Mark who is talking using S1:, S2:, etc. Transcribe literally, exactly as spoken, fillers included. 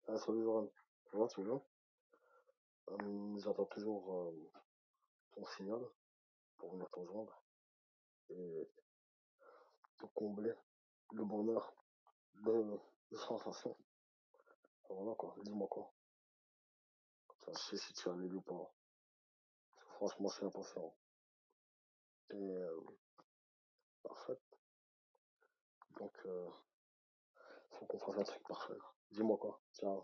S1: Ah, salut Joran, ça va, tu vas bien? Euh, j'attends toujours euh, ton signal pour venir te rejoindre et te combler le bonheur de, de sensations. Voilà quoi, dis-moi quoi. Ça, je sais si tu as lu ou pas. Parce que franchement, je suis impatient. Et euh, parfait. Donc, euh, faut qu'on fasse un truc parfait. Dis-moi quoi. Tiens,